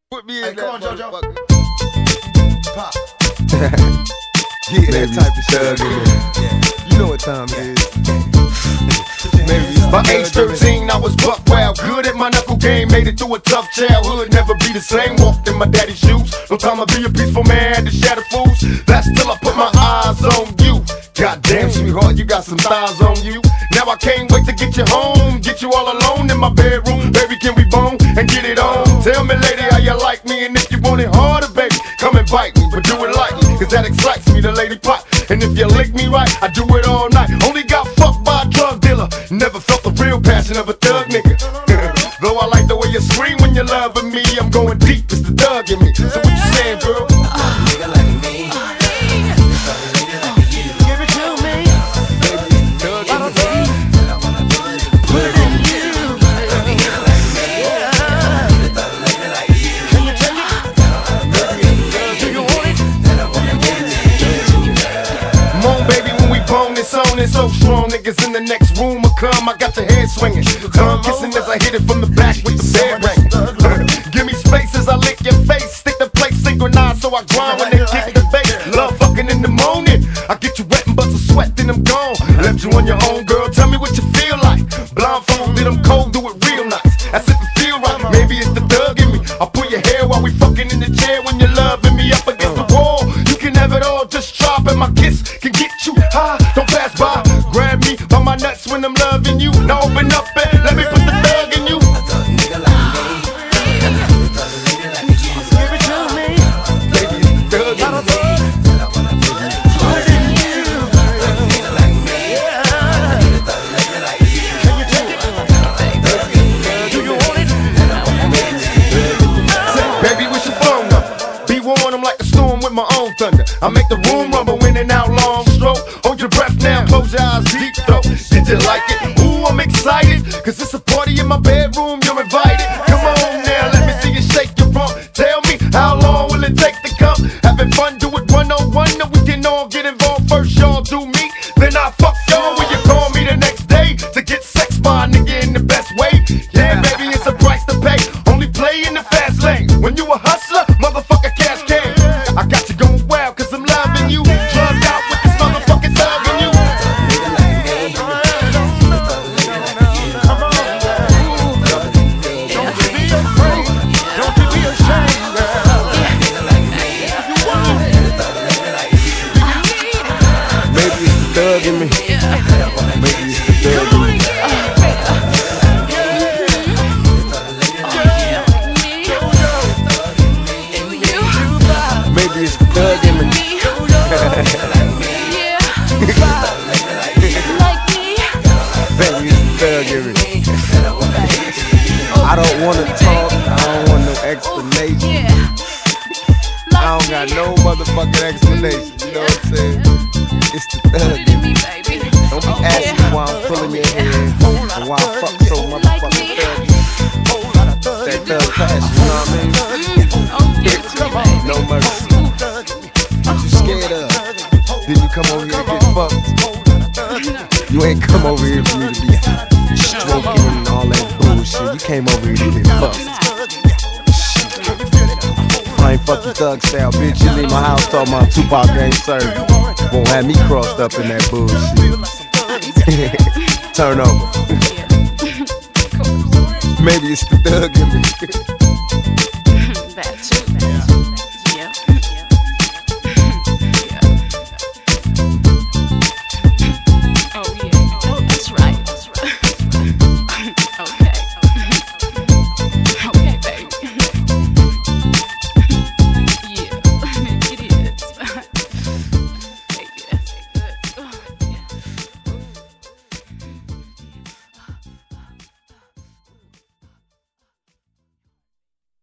Put me in Hey, come on, JoJo. Pop. Yeah, that type of shit. Yeah. You know what time it is. By age 13, I was buck wild, good at my knuckle game, made it through a tough childhood, never be the same, walked in my daddy's shoes, no time to be a peaceful man, had to shatter fools, that's till I put my eyes on you. Goddamn, sweetheart, you got some thighs on you. Now I can't wait to get you home, get you all alone in my bedroom, baby, can we bone and get it on? Tell me, lady, how you like me, and if you want it harder, baby, come and bite me, but do it lightly, cause that excites me, the lady pot. And if you lick me right, I do it all night. Only got fucked by a drug dealer. Never felt the real passion of a thug nigga. Though I like the way you scream when you're loving me, I'm going deep, it's the thug in me. So what you saying, girl? Nigga like me. Give it to me. Thug in me. Put it in you. Can you take it? Do you want it? Come on, baby, when we bone this on, it's so strong. Niggas in the next room will come, I got your head swinging. Tongue kissing as I hit it from the back with the bed ring. Give me space as I lick your face. Stick the plate synchronized so I grind when they kick the bass. Love fucking in the morning. I get you wet and bust a sweat, then I'm gone. Left you on your own, girl, tell me what you feel like. Blindfolded, I'm cold, do it real nice. As if it feel right, maybe it's the thug in me. I'll pull your hair while we fucking in the chair when you're loving me up against the wall. You can have it all, just drop and my kiss can get you high. Don't pass by, grab me by my nuts when I'm loving you. Now open up and let me put the thug in you. Nigga like me. Give it to me. Baby, it's the thug in me. Put it in you. Nigga like me. Can you take it? Do you want it? Baby, what's your phone number? Be warned, I'm like a storm with my own thunder. I make the room rumble in and out, long stroke. Hold your breath now, close your eyes, deep throat. Did you like it? Ooh, I'm excited, cause it's a party in my bedroom, you're invited. Come on now, let me see you shake your rump. Tell me, how long will it take to come? Having fun, do it 101, and we can all get involved. First y'all do me, then I fuck y'all. When you call me the next day to get sex by a nigga in the best way. Yeah, baby, it's a price to pay. Only play in the fast lane. When you a hustler, motherfucker, cash game. I got you going wild, cause I'm loving you. Drugged out with this motherfucking thug in you. Nigga like me. Come on, girl. Don't you be afraid. Don't you be ashamed, girl. Nigga like me. You want it. Maybe it's the thug in me. Maybe it's the thug in me. Maybe it's the thug in me. Baby, it's the thug in me. I don't wanna talk, I don't want no explanation. I don't got no motherfucking explanation, you know what I'm saying? It's the thug in me. Don't be asking why I'm pulling your hair and why I fuck so motherfucking thuggy. That thug passion, you know what I mean? No mercy. What you scared of? Then you come over here and get fucked. You ain't come over here for me to be stroking and all that bullshit. You came over here to get fucked. I ain't fuck you thug style, bitch. You leave my house talking about Tupac ain't served. Won't have me crossed up in that bullshit. Turn over. Maybe it's the thug in me. That too.